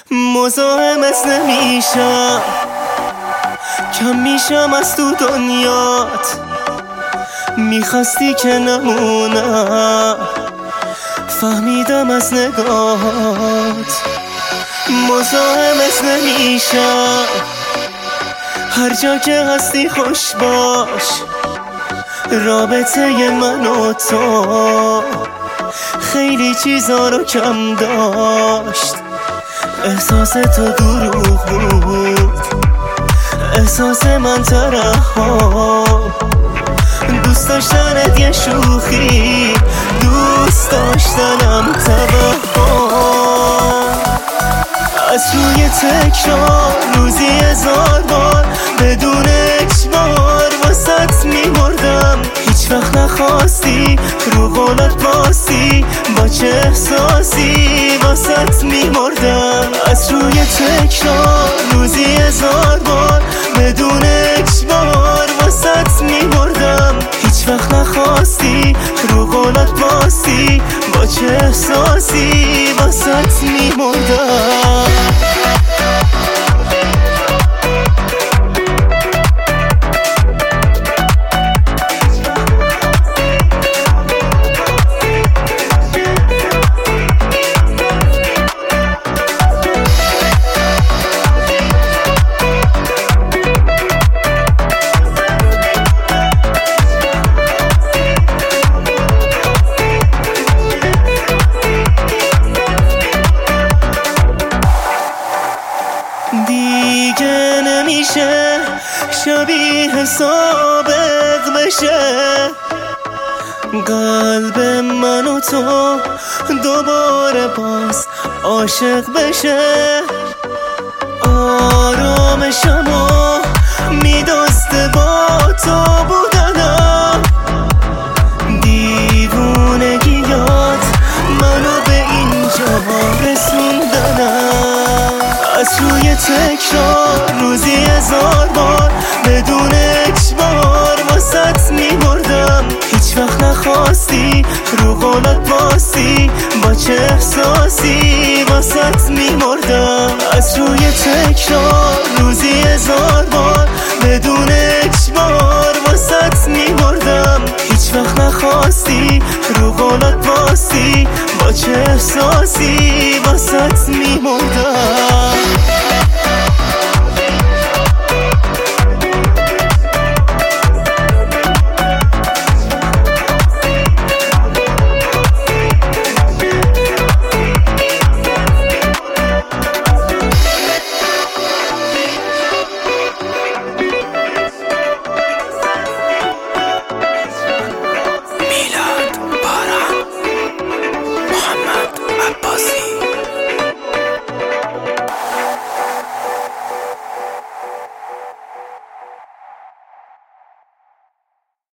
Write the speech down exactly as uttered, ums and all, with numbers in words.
مزاحمت نمیشم، کم میشم از تو دنیات. میخواستی که نمونم، فهمیدم از نگاهات. مزاحمت نمیشم، هر جا که هستی خوش باش. رابطه من و تو خیلی چیزا رو کم داشت. احساس تو دروغ بود، احساس من ترحم. دوست داشتنت یه شوخی، دوست داشتنم توهم. از روی تکرار روزی هزار بار بدون اجبار واسط میمردم. هیچ وقت نخواستی رو قولت باستی، با چه احساسی واسط میمردم. از روی تکرار روزی هزار بار بدون اجبار واسط میمردم. هیچ وقت نخواستی رو قولت باستی، با چه احساسی واسط میمردم. دیگه نمیشه شبیه سابق بشه. قلب من و تو دوباره باز عاشق بشه. آرامشمو میدزده با تو بودنم. دیوونگیات منو به اینجا رسوندنم. از روی تکرار روزی هزار بار بدون اجبار واسط میمردم. هیچ وقت نخواستی رو قولت باستی، با چه احساسی واسط میمردم. از روی تکرار روزی هزار بار بدون اجبار واسط میمردم. هیچ وقت نخواستی رو قولت باستی، با چه احساسی واسط میمردم.